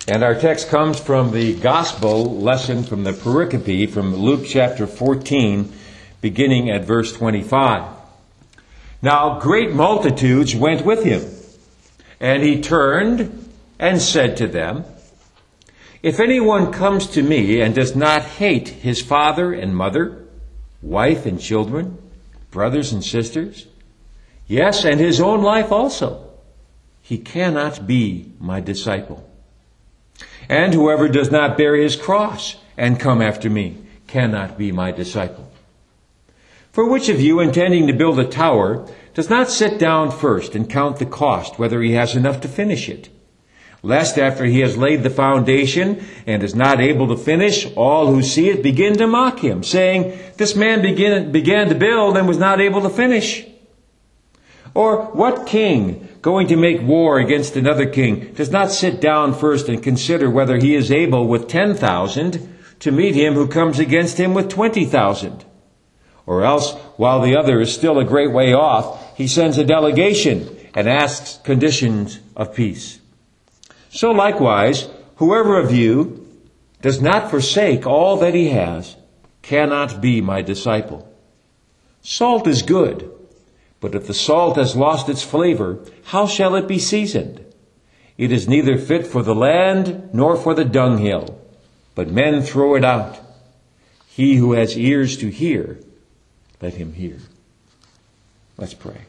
And our text comes from the gospel lesson from the pericope from Luke chapter 14, beginning at verse 25. Now great multitudes went with him, and he turned and said to them, If anyone comes to me and does not hate his father and mother, wife and children, brothers and sisters, yes, and his own life also, he cannot be my disciple. And whoever does not bear his cross and come after me cannot be my disciple. For which of you, intending to build a tower, does not sit down first and count the cost, whether he has enough to finish it? Lest after he has laid the foundation and is not able to finish, all who see it begin to mock him, saying, This man began to build and was not able to finish. Or what king, going to make war against another king, does not sit down first and consider whether he is able with 10,000 to meet him who comes against him with 20,000? Or else, while the other is still a great way off, he sends a delegation and asks conditions of peace. So likewise, whoever of you does not forsake all that he has cannot be my disciple. Salt is good, but if the salt has lost its flavor, how shall it be seasoned? It is neither fit for the land nor for the dunghill, but men throw it out. He who has ears to hear, let him hear. Let's pray.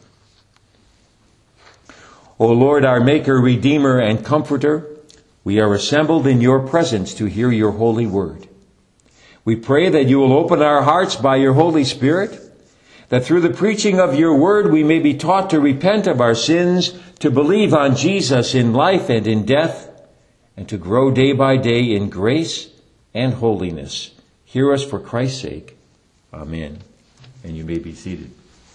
O Lord, our Maker, Redeemer, and Comforter, we are assembled in your presence to hear your holy word. We pray that you will open our hearts by your Holy Spirit, that through the preaching of your word we may be taught to repent of our sins, to believe on Jesus in life and in death, and to grow day by day in grace and holiness. Hear us for Christ's sake. Amen. And you may be seated.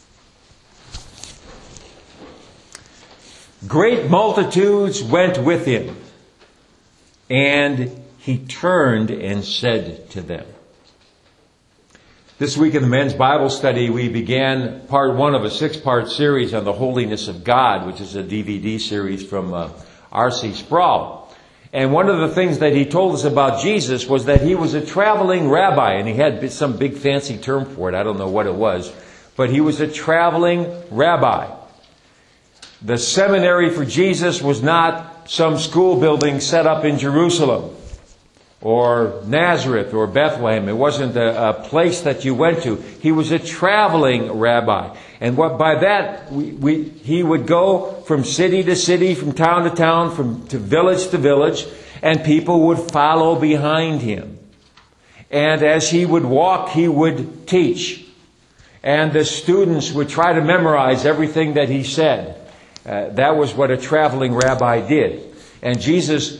Great multitudes went with him, and he turned and said to them. This week in the men's Bible study, we began part 1 of a 6-part series on the holiness of God, which is a DVD series from R.C. Sproul. And one of the things that he told us about Jesus was that he was a traveling rabbi, and he had some big fancy term for it. I don't know what it was, but he was a traveling rabbi. The seminary for Jesus was not some school building set up in Jerusalem or Nazareth or Bethlehem. It wasn't a place that you went to. He was a traveling rabbi. And by that, he would go from city to city, from town to town, to village to village, and people would follow behind him. And as he would walk, he would teach. And the students would try to memorize everything that he said. That was what a traveling rabbi did. And Jesus,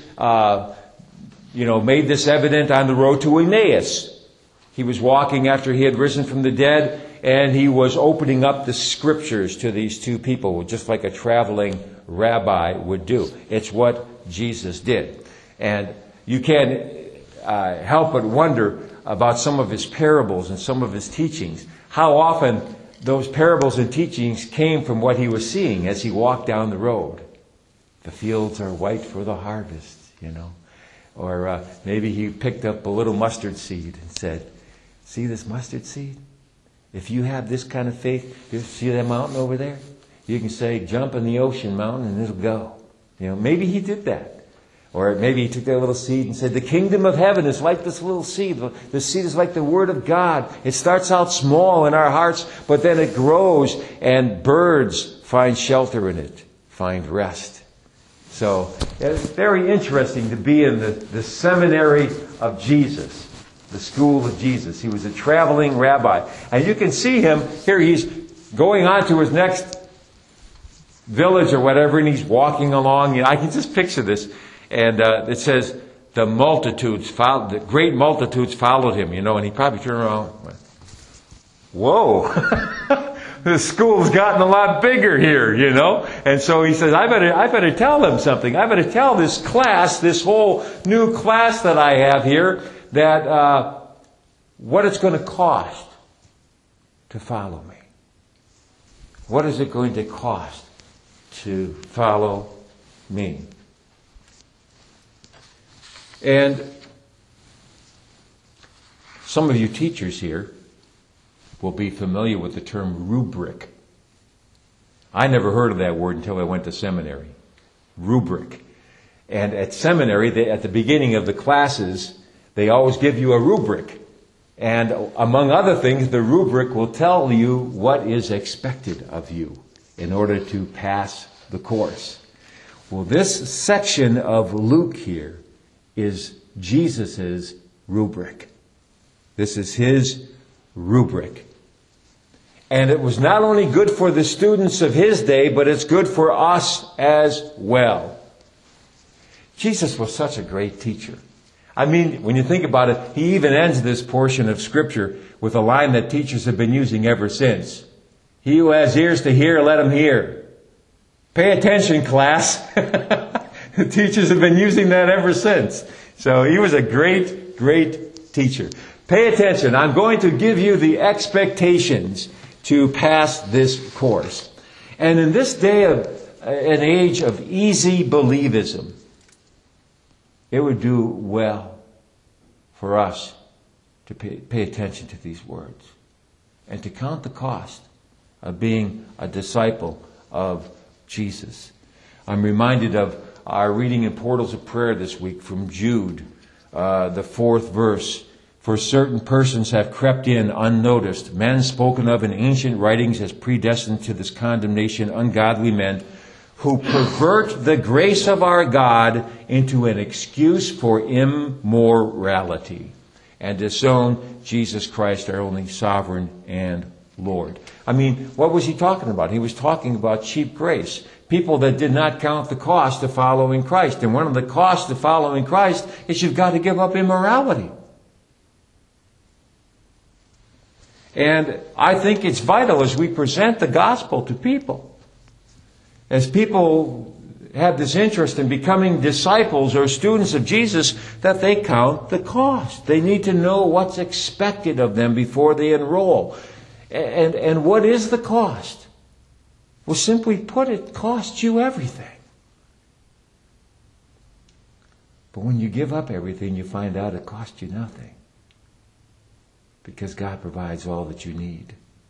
made this evident on the road to Emmaus. He was walking after he had risen from the dead, and he was opening up the scriptures to these two people, just like a traveling rabbi would do. It's what Jesus did. And you can't help but wonder about some of his parables and some of his teachings. How often those parables and teachings came from what he was seeing as he walked down the road. The fields are white for the harvest, Or maybe he picked up a little mustard seed and said, see this mustard seed? If you have this kind of faith, you see that mountain over there? You can say, jump in the ocean mountain and it'll go. Maybe he did that. Or maybe he took that little seed and said, the kingdom of heaven is like this little seed. The seed is like the word of God. It starts out small in our hearts, but then it grows and birds find shelter in it, find rest. So it's very interesting to be in the seminary of Jesus, the school of Jesus. He was a traveling rabbi. And you can see him here. He's going on to his next village or whatever, and he's walking along. I can just picture this. And it says, the great multitudes followed him, and he probably turned around and went, whoa, the school's gotten a lot bigger here, And so he says, I better tell them something. I better tell this class, this whole new class that I have here, that what it's going to cost to follow me. What is it going to cost to follow me? And some of you teachers here will be familiar with the term rubric. I never heard of that word until I went to seminary. Rubric. And at seminary, at the beginning of the classes, they always give you a rubric. And among other things, the rubric will tell you what is expected of you in order to pass the course. Well, this section of Luke here is Jesus' rubric. This is his rubric. And it was not only good for the students of his day, but it's good for us as well. Jesus was such a great teacher. I mean, when you think about it, he even ends this portion of Scripture with a line that teachers have been using ever since. He who has ears to hear, let him hear. Pay attention, class. The teachers have been using that ever since. So he was a great, great teacher. Pay attention. I'm going to give you the expectations to pass this course. And in this day of an age of easy believism, it would do well for us to pay attention to these words and to count the cost of being a disciple of Jesus. I'm reminded of our reading in Portals of Prayer this week from Jude, the 4th verse. For certain persons have crept in unnoticed, men spoken of in ancient writings as predestined to this condemnation, ungodly men, who pervert the grace of our God into an excuse for immorality, and disown Jesus Christ, our only sovereign and Lord. I mean, what was he talking about? He was talking about cheap grace. People that did not count the cost of following Christ. And one of the costs of following Christ is you've got to give up immorality. And I think it's vital as we present the gospel to people, as people have this interest in becoming disciples or students of Jesus, that they count the cost. They need to know what's expected of them before they enroll. And what is the cost? Well, simply put, it costs you everything. But when you give up everything, you find out it costs you nothing. Because God provides all that you need.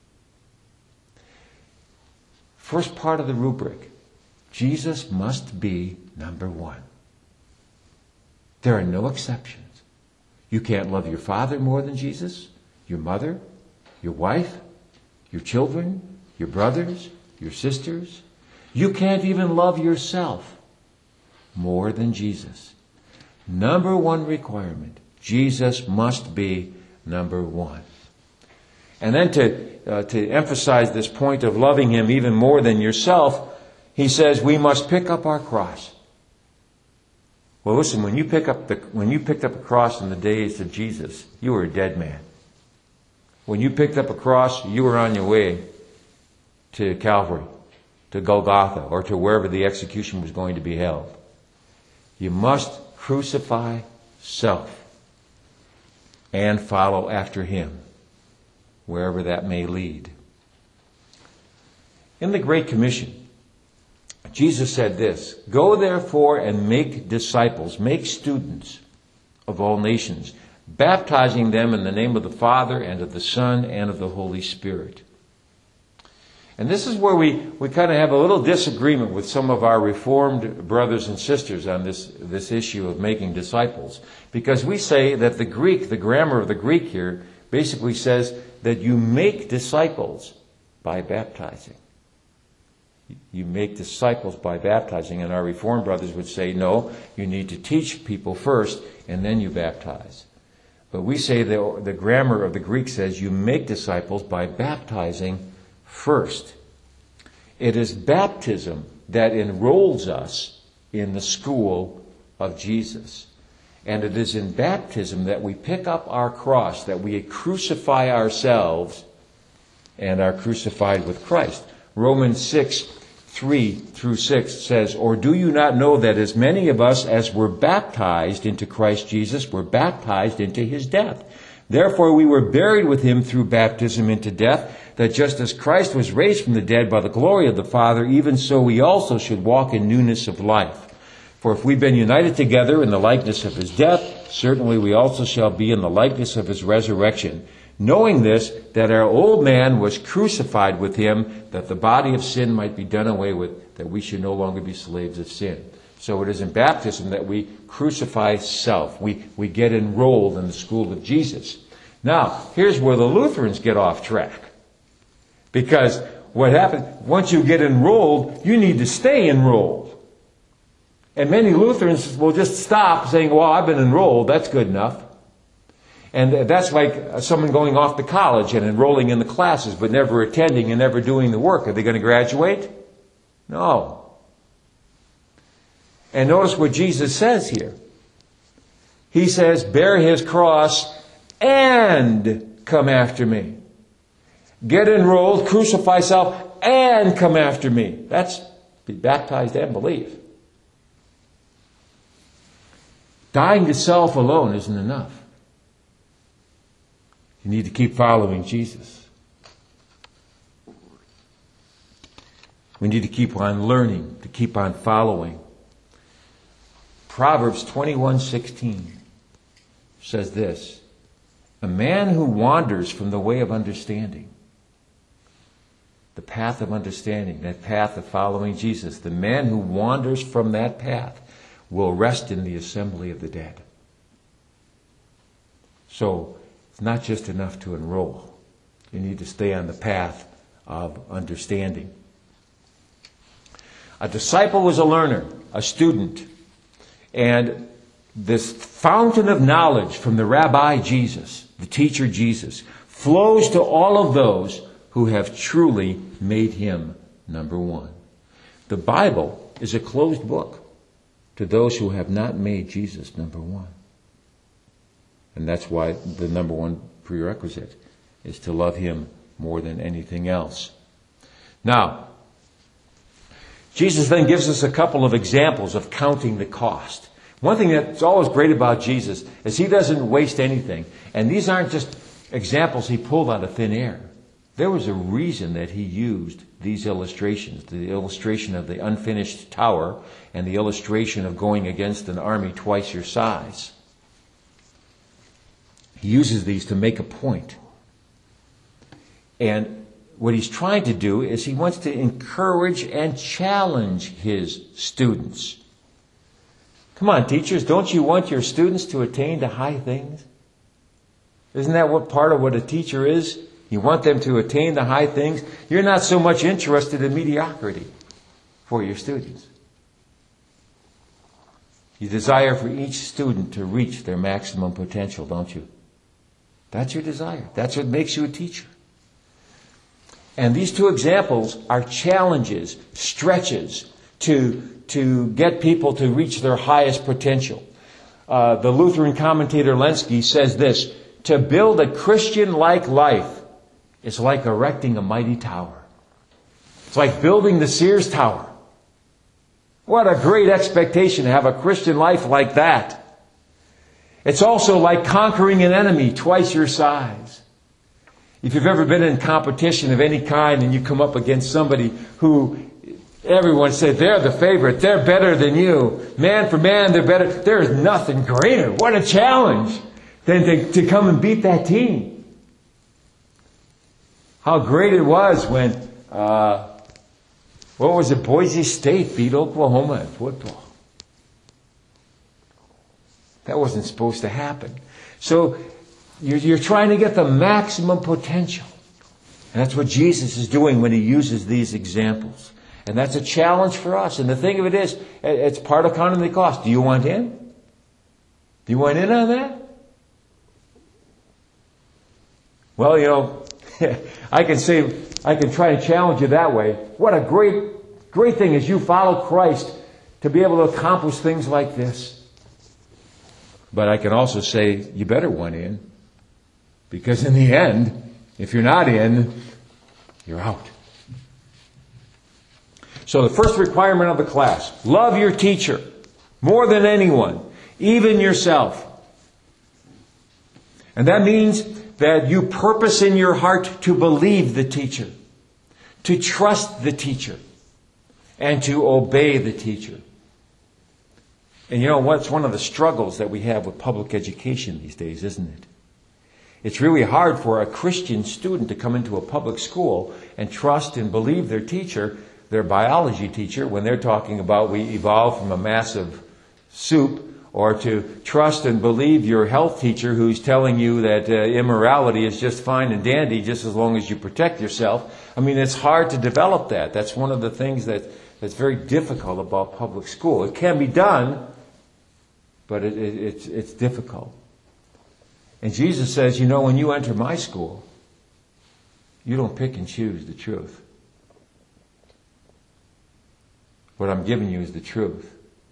First part of the rubric. Jesus must be number one. There are no exceptions. You can't love your father more than Jesus, your mother, your wife, your children, your brothers, your sisters. You can't even love yourself more than Jesus. Number one requirement. Jesus must be number one. And then to emphasize this point of loving him even more than yourself, he says we must pick up our cross. Well, listen, when you picked up a cross in the days of Jesus, you were a dead man. When you picked up a cross, you were on your way to Calvary, to Golgotha, or to wherever the execution was going to be held. You must crucify self and follow after him, wherever that may lead. In the Great Commission, Jesus said this, "Go therefore and make disciples, make students of all nations, baptizing them in the name of the Father and of the Son and of the Holy Spirit." And this is where we kind of have a little disagreement with some of our Reformed brothers and sisters on this issue of making disciples. Because we say that the grammar of the Greek here basically says that you make disciples by baptizing. You make disciples by baptizing. And our Reformed brothers would say, no, you need to teach people first and then you baptize. But we say the grammar of the Greek says you make disciples by baptizing first. It is baptism that enrolls us in the school of Jesus. And it is in baptism that we pick up our cross, that we crucify ourselves and are crucified with Christ. Romans 6:3-6 says, "Or do you not know that as many of us as were baptized into Christ Jesus were baptized into his death? Therefore we were buried with him through baptism into death, that just as Christ was raised from the dead by the glory of the Father, even so we also should walk in newness of life. For if we've been united together in the likeness of his death, certainly we also shall be in the likeness of his resurrection. Knowing this, that our old man was crucified with him, that the body of sin might be done away with, that we should no longer be slaves of sin. So it is in baptism that we crucify self. We get enrolled in the school of Jesus. Now, here's where the Lutherans get off track. Because what happens, once you get enrolled, you need to stay enrolled. And many Lutherans will just stop saying, well, I've been enrolled, that's good enough. And that's like someone going off to college and enrolling in the classes, but never attending and never doing the work. Are they going to graduate? No. And notice what Jesus says here. He says, bear his cross and come after me. Get enrolled, crucify self, and come after me. That's be baptized and believe. Dying to self alone isn't enough. You need to keep following Jesus. We need to keep on learning, to keep on following. Proverbs 21:16 says this, a man who wanders from the way of understanding, the path of understanding, that path of following Jesus, the man who wanders from that path will rest in the assembly of the dead. So, it's not just enough to enroll. You need to stay on the path of understanding. A disciple was a learner, a student. And this fountain of knowledge from the Rabbi Jesus, the teacher Jesus, flows to all of those who have truly made him number one. The Bible is a closed book to those who have not made Jesus number one. And that's why the number one prerequisite is to love him more than anything else. Now, Jesus then gives us a couple of examples of counting the cost. One thing that's always great about Jesus is he doesn't waste anything. And these aren't just examples he pulled out of thin air. There was a reason that he used these illustrations. The illustration of the unfinished tower and the illustration of going against an army twice your size. He uses these to make a point. And what he's trying to do is he wants to encourage and challenge his students. Come on, teachers, don't you want your students to attain to high things? Isn't that what part of what a teacher is? You want them to attain the high things. You're not so much interested in mediocrity for your students. You desire for each student to reach their maximum potential, don't you? That's your desire. That's what makes you a teacher. And these two examples are challenges, stretches to get people to reach their highest potential. The Lutheran commentator Lenski says this, to build a Christian-like life is like erecting a mighty tower. It's like building the Sears Tower. What a great expectation to have a Christian life like that. It's also like conquering an enemy twice your size. If you've ever been in competition of any kind and you come up against somebody who everyone said they're the favorite, they're better than you, man for man, they're better, there's nothing greater. What a challenge than to come and beat that team. How great it was when, Boise State beat Oklahoma in football. That wasn't supposed to happen. So you're trying to get the maximum potential. And that's what Jesus is doing when he uses these examples. And that's a challenge for us. And the thing of it is, it's part of counting the cost. Do you want in? Do you want in on that? Well, you know, I can try and challenge you that way. What a great thing as you follow Christ to be able to accomplish things like this. But I can also say, you better want in. Because in the end, if you're not in, you're out. So the first requirement of the class, love your teacher more than anyone, even yourself. And that means that you purpose in your heart to believe the teacher, to trust the teacher, and to obey the teacher. And you know what's one of the struggles that we have with public education these days, isn't it? It's really hard for a Christian student to come into a public school and trust and believe their teacher, their biology teacher, when they're talking about we evolved from a massive soup, or to trust and believe your health teacher who's telling you that immorality is just fine and dandy just as long as you protect yourself. I mean, it's hard to develop that. That's one of the things that's very difficult about public school. It can be done, but it's difficult. And Jesus says, you know, when you enter my school, you don't pick and choose the truth. What I'm giving you is the truth.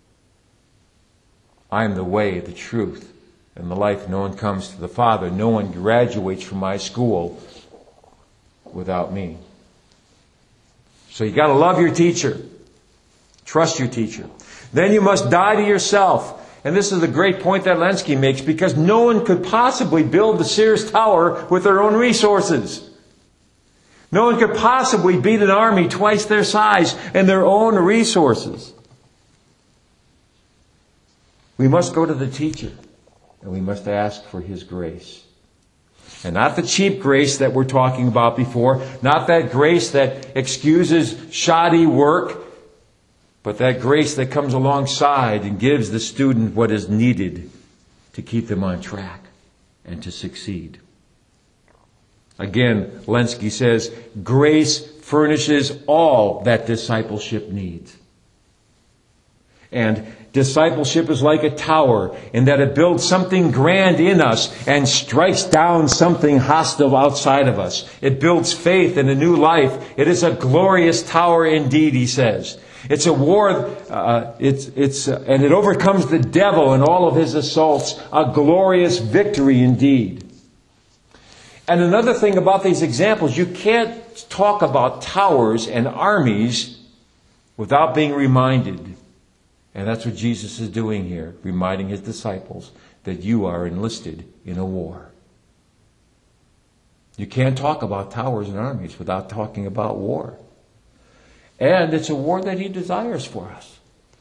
I am the way, the truth, and the life. No one comes to the Father. No one graduates from my school without me. So you got to love your teacher. Trust your teacher. Then you must die to yourself. And this is a great point that Lenski makes, because no one could possibly build the Sears Tower with their own resources. No one could possibly beat an army twice their size and their own resources. We must go to the teacher, and we must ask for his grace. And not the cheap grace that we're talking about before, not that grace that excuses shoddy work, but that grace that comes alongside and gives the student what is needed to keep them on track and to succeed. Again, Lenski says, grace furnishes all that discipleship needs. And discipleship is like a tower in that it builds something grand in us and strikes down something hostile outside of us. It builds faith in a new life. It is a glorious tower indeed, he says. It's a war, and it overcomes the devil and all of his assaults. A glorious victory indeed. And another thing about these examples, you can't talk about towers and armies without being reminded. And that's what Jesus is doing here, reminding his disciples that you are enlisted in a war. You can't talk about towers and armies without talking about war. And it's a war that he desires for us.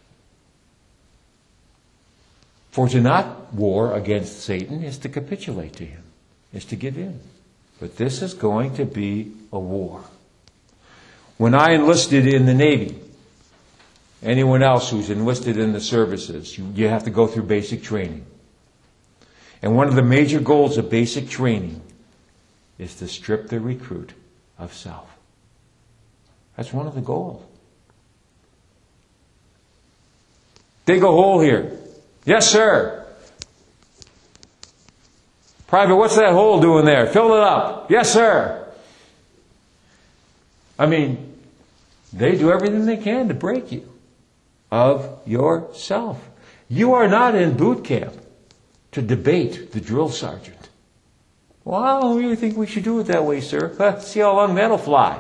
For to not war against Satan is to capitulate to him, is to give in. But this is going to be a war. When I enlisted in the Navy, anyone else who's enlisted in the services, you have to go through basic training. And one of the major goals of basic training is to strip the recruit of self. That's one of the goals. Dig a hole here. Yes, sir. Private, what's that hole doing there? Fill it up. Yes, sir. I mean, they do everything they can to break you of yourself. You are not in boot camp to debate the drill sergeant. Well, I don't really think we should do it that way, sir. Let's see how long that'll fly.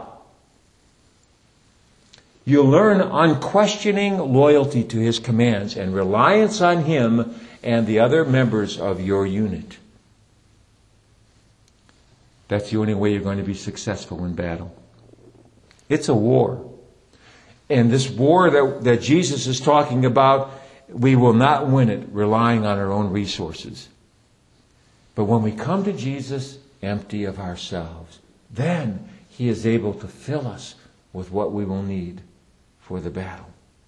You learn unquestioning loyalty to his commands and reliance on him and the other members of your unit. That's the only way you're going to be successful in battle. It's a war. And this war that Jesus is talking about, we will not win it relying on our own resources. But when we come to Jesus empty of ourselves, then he is able to fill us with what we will need for the battle.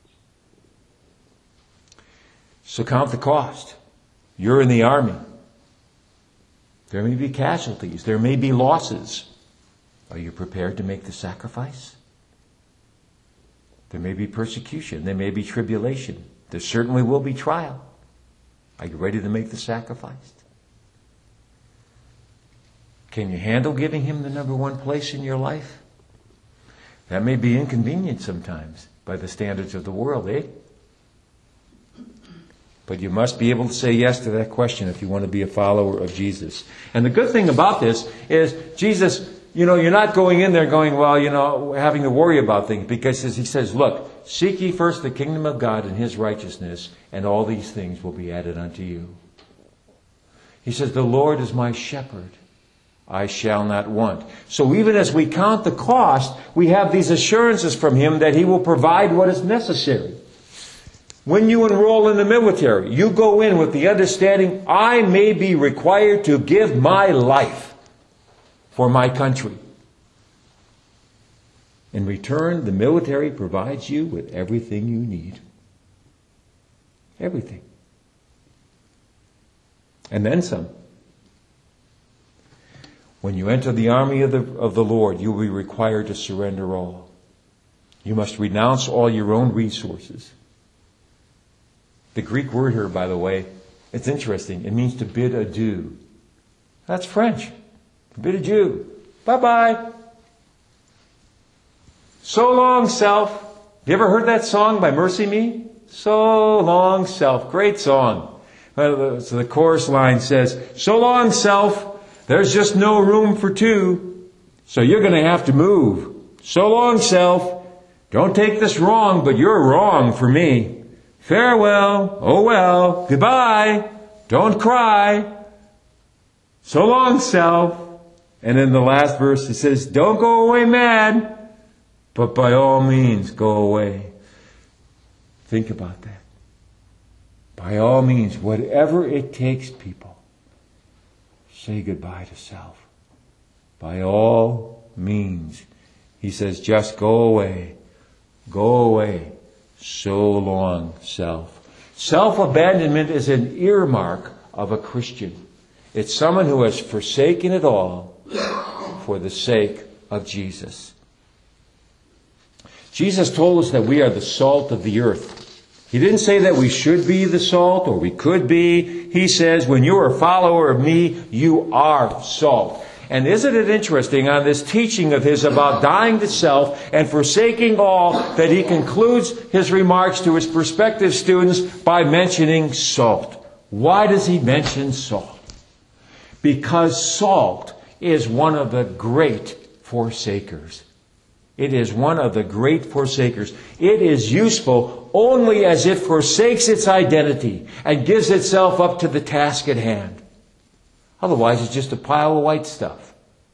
So count the cost. You're in the army. There may be casualties. There may be losses. Are you prepared to make the sacrifice? There may be persecution. There may be tribulation. There certainly will be trial. Are you ready to make the sacrifice? Can you handle giving him the number one place in your life? That may be inconvenient sometimes by the standards of the world, eh? But you must be able to say yes to that question if you want to be a follower of Jesus. And the good thing about this is Jesus, you're not going in there going, having to worry about things. Because as he says, look, seek ye first the kingdom of God and his righteousness, and all these things will be added unto you. He says, the Lord is my shepherd. I shall not want. So even as we count the cost, we have these assurances from him that he will provide what is necessary. When you enroll in the military, you go in with the understanding, I may be required to give my life for my country. In return, the military provides you with everything you need. Everything. And then some. When you enter the army of the Lord, you will be required to surrender all. You must renounce all your own resources. The Greek word here, by the way, it's interesting. It means to bid adieu. That's French. To bid adieu. Bye-bye. So long, self. You ever heard that song by Mercy Me? So long, self. Great song. So the chorus line says, so long, self. There's just no room for two. So you're going to have to move. So long, self. Don't take this wrong, but you're wrong for me. Farewell. Oh well. Goodbye. Don't cry. So long, self. And in the last verse it says, don't go away mad. But by all means, go away. Think about that. By all means, whatever it takes, people, say goodbye to self. By all means. He says, just go away. Go away. So long, self. Self-abandonment is an earmark of a Christian. It's someone who has forsaken it all for the sake of Jesus. Jesus told us that we are the salt of the earth. He didn't say that we should be the salt or we could be. He says, when you are a follower of me, you are salt. And isn't it interesting on this teaching of his about dying to self and forsaking all that he concludes his remarks to his prospective students by mentioning salt. Why does he mention salt? Because salt is one of the great forsakers. It is one of the great forsakers. It is useful only as it forsakes its identity and gives itself up to the task at hand. Otherwise, it's just a pile of white stuff.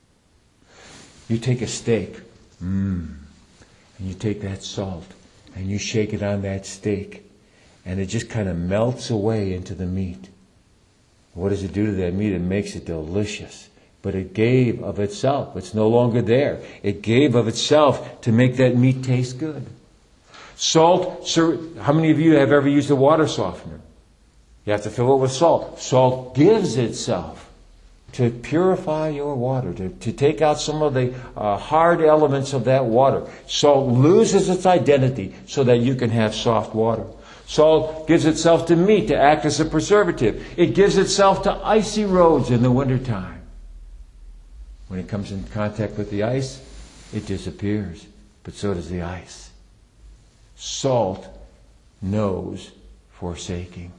You take a steak, and you take that salt, and you shake it on that steak, and it just kind of melts away into the meat. What does it do to that meat? It makes it delicious. But it gave of itself. It's no longer there. It gave of itself to make that meat taste good. Salt, how many of you have ever used a water softener? You have to fill it with salt. Salt gives itself to purify your water, to take out some of the hard elements of that water. Salt loses its identity so that you can have soft water. Salt gives itself to meat to act as a preservative. It gives itself to icy roads in the wintertime. When it comes in contact with the ice, it disappears. But so does the ice. Salt knows forsaking.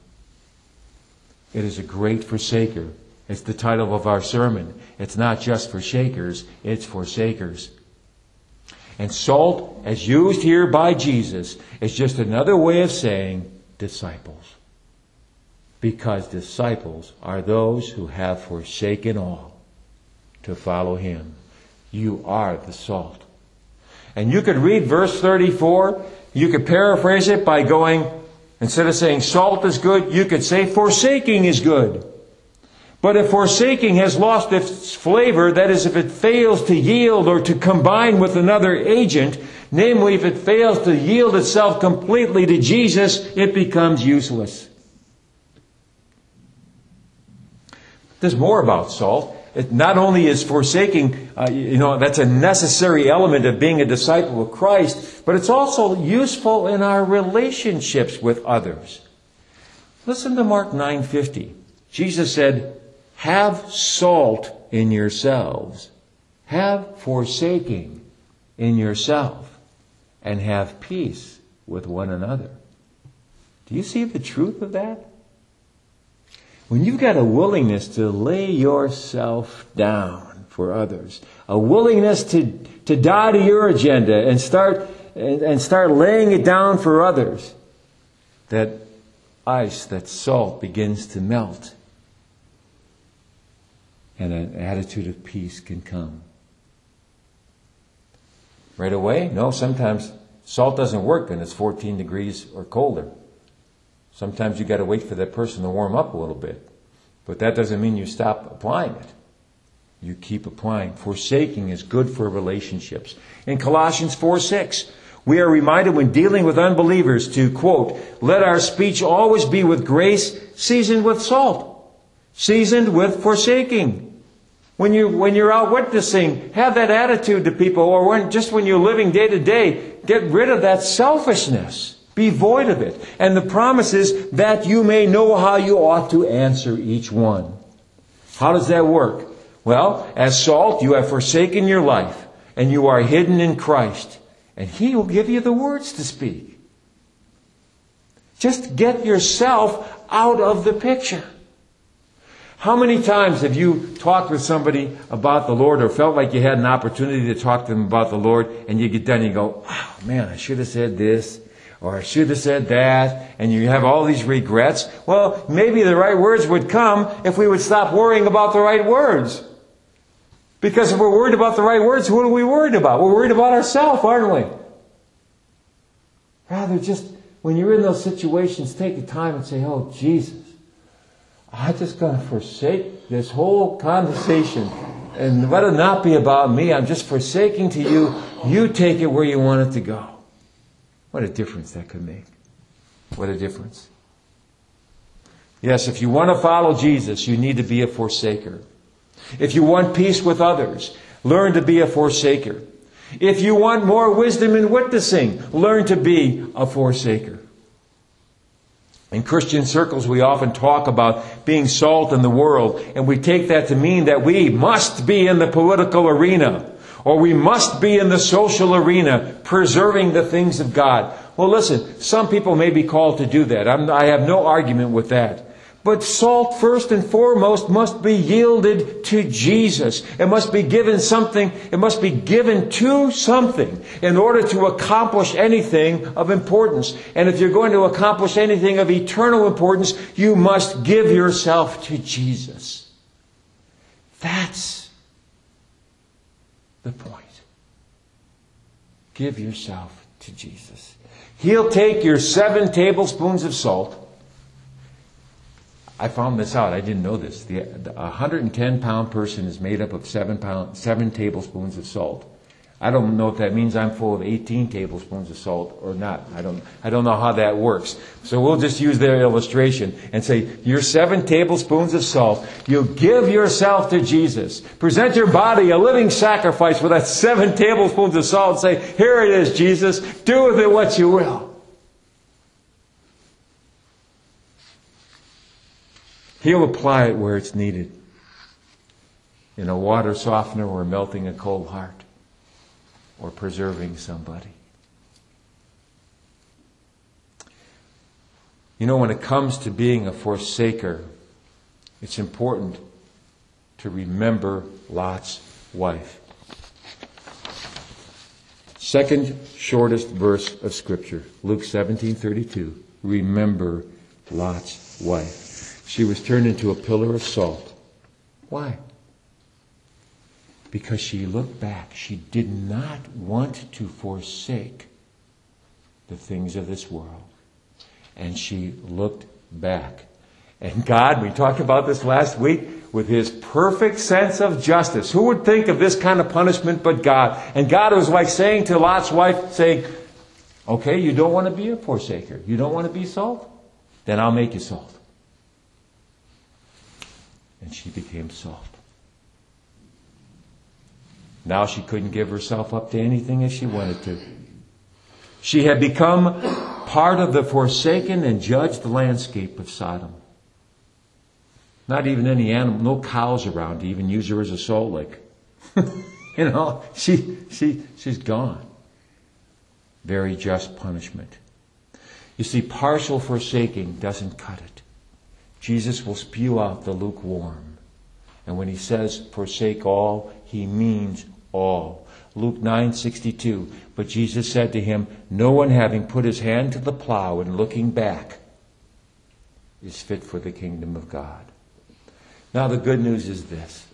It is a great forsaker. It's the title of our sermon. It's not just for shakers, it's forsakers. And salt, as used here by Jesus, is just another way of saying disciples. Because disciples are those who have forsaken all to follow him. You are the salt. And you could read verse 34. You could paraphrase it by going, instead of saying salt is good, you could say forsaking is good. But if forsaking has lost its flavor, that is, if it fails to yield or to combine with another agent, namely if it fails to yield itself completely to Jesus, it becomes useless. There's more about salt. It not only is forsaking, that's a necessary element of being a disciple of Christ, but it's also useful in our relationships with others. Listen to Mark 9:50. Jesus said, have salt in yourselves, have forsaking in yourself, and have peace with one another. Do you see the truth of that? When you've got a willingness to lay yourself down for others, a willingness to die to your agenda and start laying it down for others, that ice, that salt begins to melt. And an attitude of peace can come. Right away? No, sometimes salt doesn't work when it's 14 degrees or colder. Sometimes you got to wait for that person to warm up a little bit. But that doesn't mean you stop applying it. You keep applying. Forsaking is good for relationships. In Colossians 4:6, we are reminded when dealing with unbelievers to, quote, let our speech always be with grace, seasoned with salt, seasoned with forsaking. When you're out witnessing, have that attitude to people, or when you're living day to day, get rid of that selfishness. Be void of it. And the promise is that you may know how you ought to answer each one. How does that work? Well, as salt, you have forsaken your life, and you are hidden in Christ. And He will give you the words to speak. Just get yourself out of the picture. How many times have you talked with somebody about the Lord, or felt like you had an opportunity to talk to them about the Lord, and you get done and you go, oh man, I should have said this, or I should have said that, and you have all these regrets? Well, maybe the right words would come if we would stop worrying about the right words. Because if we're worried about the right words, who are we worried about? We're worried about ourselves, aren't we? Rather, just when you're in those situations, take the time and say, oh, Jesus, I'm just going to forsake this whole conversation and let it not be about me. I'm just forsaking to you. You take it where you want it to go. What a difference that could make. What a difference. Yes, if you want to follow Jesus, you need to be a forsaker. If you want peace with others, learn to be a forsaker. If you want more wisdom in witnessing, learn to be a forsaker. In Christian circles, we often talk about being salt in the world, and we take that to mean that we must be in the political arena, or we must be in the social arena, preserving the things of God. Well, listen, some people may be called to do that. I have no argument with that. But salt, first and foremost, must be yielded to Jesus. It must be given something. It must be given to something in order to accomplish anything of importance. And if you're going to accomplish anything of eternal importance, you must give yourself to Jesus. That's the point. Give yourself to Jesus. He'll take your 7 tablespoons of salt. I found this out. I didn't know this. The 110-pound person is made up of 7 tablespoons of salt. I don't know if that means I'm full of 18 tablespoons of salt or not. I don't know how that works. So we'll just use their illustration and say, you're 7 tablespoons of salt. You give yourself to Jesus. Present your body a living sacrifice with that 7 tablespoons of salt and say, here it is, Jesus. Do with it what you will. He'll apply it where it's needed. In a water softener, or melting a cold heart, or preserving somebody. You know, when it comes to being a forsaker, it's important to remember Lot's wife. Second shortest verse of Scripture, Luke 17:32. Remember Lot's wife. She was turned into a pillar of salt. Why? Because she looked back. She did not want to forsake the things of this world. And she looked back. And God, we talked about this last week, with His perfect sense of justice. Who would think of this kind of punishment but God? And God was like saying to Lot's wife, saying, okay, you don't want to be a forsaker. You don't want to be salt? Then I'll make you salt. And she became salt. Now she couldn't give herself up to anything as she wanted to. She had become part of the forsaken and judged landscape of Sodom. Not even any animal, no cows around to even use her as a salt lick. You know, she's gone. Very just punishment. You see, partial forsaking doesn't cut it. Jesus will spew out the lukewarm. And when He says forsake all, He means all. Luke 9:62. But Jesus said to him, no one having put his hand to the plow and looking back is fit for the kingdom of God. Now the good news is this.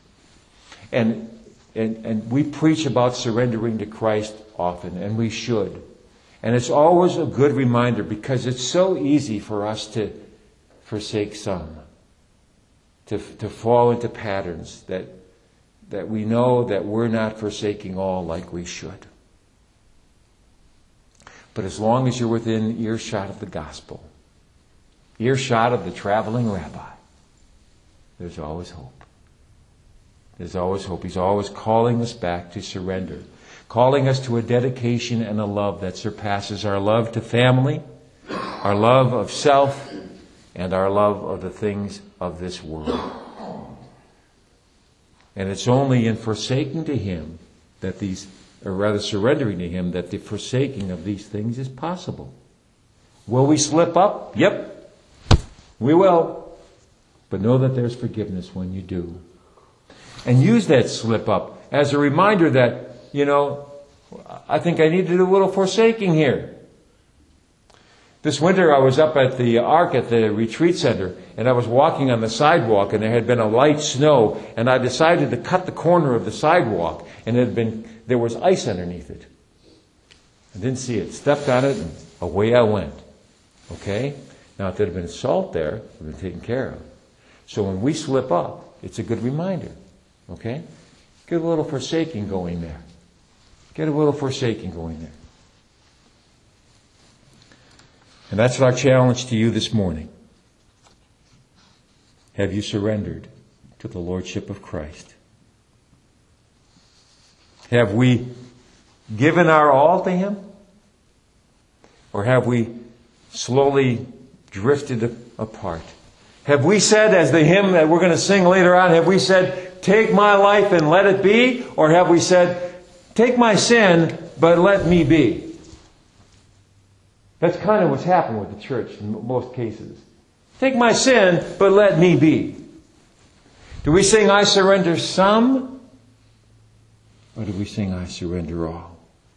And we preach about surrendering to Christ often, and we should. And it's always a good reminder, because it's so easy for us to forsake some, to fall into patterns that we know that we're not forsaking all like we should. But as long as you're within earshot of the gospel, earshot of the traveling rabbi, there's always hope. There's always hope. He's always calling us back to surrender, calling us to a dedication and a love that surpasses our love to family, our love of self, and our love of the things of this world. And it's only in forsaking to Him that surrendering to Him, that the forsaking of these things is possible. Will we slip up? Yep, we will. But know that there's forgiveness when you do. And use that slip up as a reminder that, I think I need to do a little forsaking here. This winter I was up at the Ark at the retreat center, and I was walking on the sidewalk, and there had been a light snow, and I decided to cut the corner of the sidewalk, and there was ice underneath it. I didn't see it. Stepped on it, and away I went. Okay? Now, if there had been salt there, it would have been taken care of. So when we slip up, it's a good reminder. Okay? Get a little forsaking going there. Get a little forsaking going there. And that's our challenge to you this morning. Have you surrendered to the Lordship of Christ? Have we given our all to Him? Or have we slowly drifted apart? Have we said, as the hymn that we're going to sing later on, have we said, take my life and let it be? Or have we said, take my sin, but let me be? That's kind of what's happened with the church in most cases. Take my sin, but let me be. Do we sing, I surrender some? Or do we sing, I surrender all?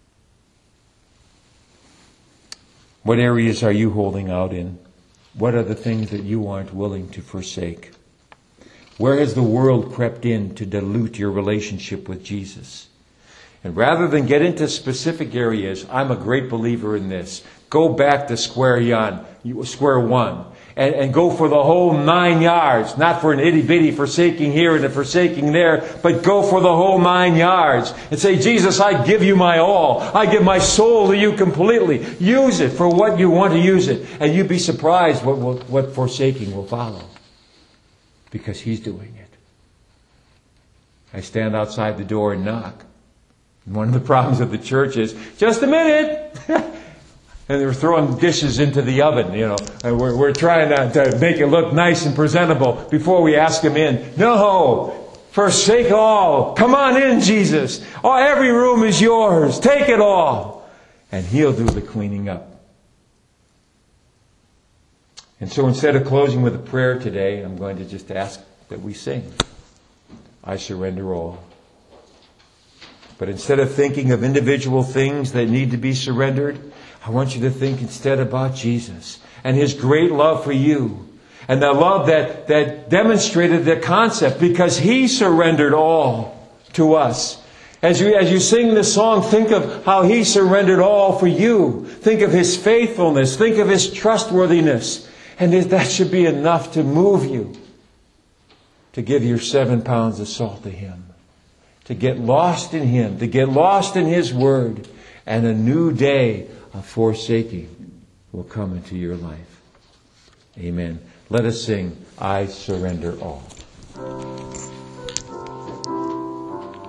What areas are you holding out in? What are the things that you aren't willing to forsake? Where has the world crept in to dilute your relationship with Jesus? And rather than get into specific areas, I'm a great believer in this. Go back to square one. And go for the whole 9 yards. Not for an itty-bitty forsaking here and a forsaking there, but go for the whole 9 yards. And say, Jesus, I give you my all. I give my soul to you completely. Use it for what you want to use it. And you'd be surprised what forsaking will follow. Because He's doing it. I stand outside the door and knock. And one of the problems of the church is, just a minute! And they're throwing dishes into the oven, and we're trying to make it look nice and presentable before we ask Him in. No! Forsake all! Come on in, Jesus! Oh, every room is yours! Take it all! And He'll do the cleaning up. And so instead of closing with a prayer today, I'm going to just ask that we sing, I surrender all. But instead of thinking of individual things that need to be surrendered, I want you to think instead about Jesus and His great love for you. And the love that demonstrated the concept, because He surrendered all to us. As you sing this song, think of how He surrendered all for you. Think of His faithfulness. Think of His trustworthiness. And that should be enough to move you to give your 7 pounds of salt to Him. To get lost in Him. To get lost in His Word. And a new day of forsaking will come into your life. Amen. Let us sing, I surrender all.